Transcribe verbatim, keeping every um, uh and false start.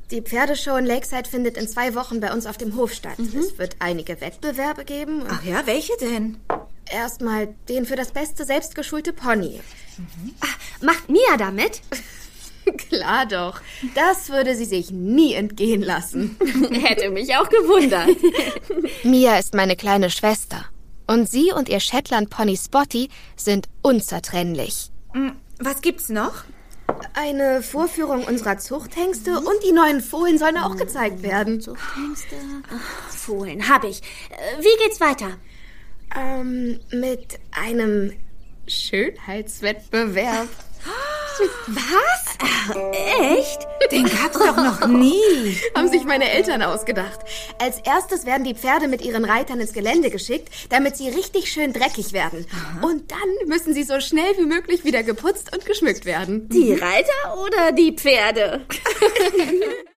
Die Pferdeshow in Lakeside findet in zwei Wochen bei uns auf dem Hof statt. Mhm. Es wird einige Wettbewerbe geben. Ach ja, welche denn? Erstmal den für das beste selbstgeschulte Pony. Mhm. Ach, macht Mia da mit? Klar doch. Das würde sie sich nie entgehen lassen. Hätte mich auch gewundert. Mia ist meine kleine Schwester. Und sie und ihr Shetland-Pony Spotty sind unzertrennlich. Was gibt's noch? Eine Vorführung unserer Zuchthengste mhm. und die neuen Fohlen sollen auch gezeigt werden. Zuchthengste? Ach, Fohlen, hab ich. Wie geht's weiter? Ähm, mit einem Schönheitswettbewerb. Was? Echt? Den gab's doch noch nie. Haben sich meine Eltern ausgedacht. Als erstes werden die Pferde mit ihren Reitern ins Gelände geschickt, damit sie richtig schön dreckig werden. Aha. Und dann müssen sie so schnell wie möglich wieder geputzt und geschmückt werden. Die Reiter oder die Pferde?